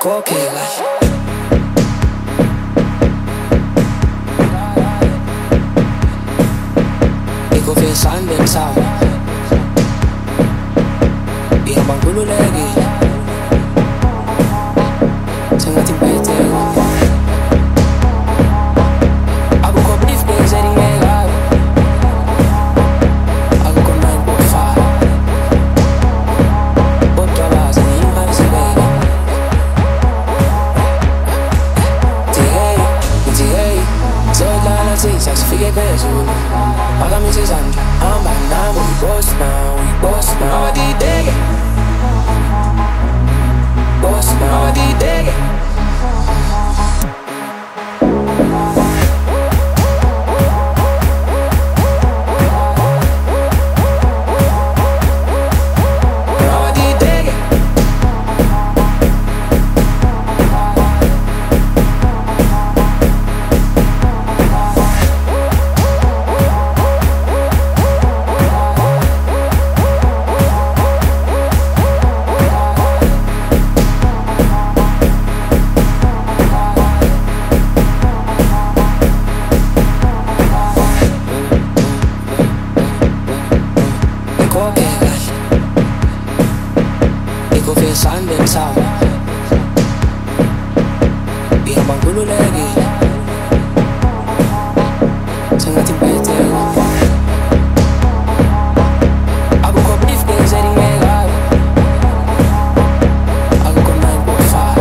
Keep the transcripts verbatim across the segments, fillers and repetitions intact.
coquille like ikaw fiyasan din sa akin. Ihabang gulo lagi sa ating paitego. Ako ko beef days at ingay. Ako ko nine point five otra base na yung para sa vega. T A, T A so lala si sa figure peso. Pagami si Sandra, I'm back now, we boss now, we boss now. Di dege boss now, di dege. Ikaw fiyasan din sa akin. Ihabang gulo lagi sa ating paitego. Ako ko beef days at ingay. Ako ko nine point five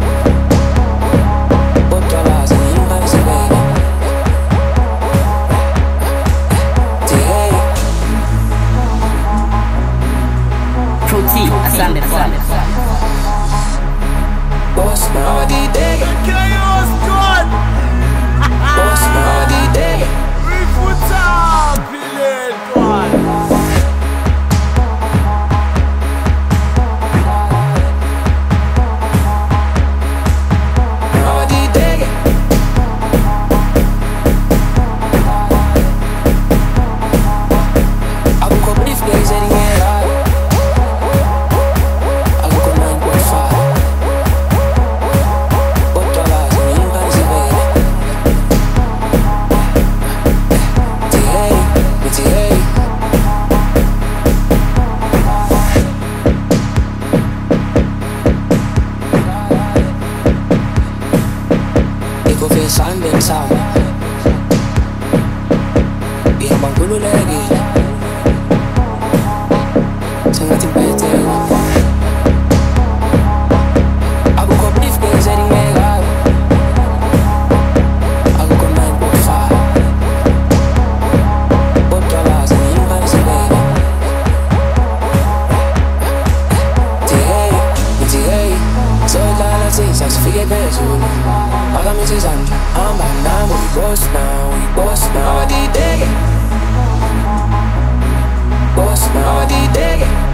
otra base na yung para sa vega. T A Fruity, asante sana. boss now, di dege. Chaos God! Boss now, di dege. We put up, Billet God! Now di dege. Ako ko beef days at ingay. Ako ko nine point five otra base na yung para sa vega. T A, T A ikaw fiyasan din sa akin. Ihabang gulo lagi sa ating paitego. Ako ko beef days at ingay. Ako ko nine point five otra base na yung para sa vega. T A, T A so lala si sa figure peso. Pagami si Sandra, I'm back now, we boss now, we boss now. Di dege boss now, di dege.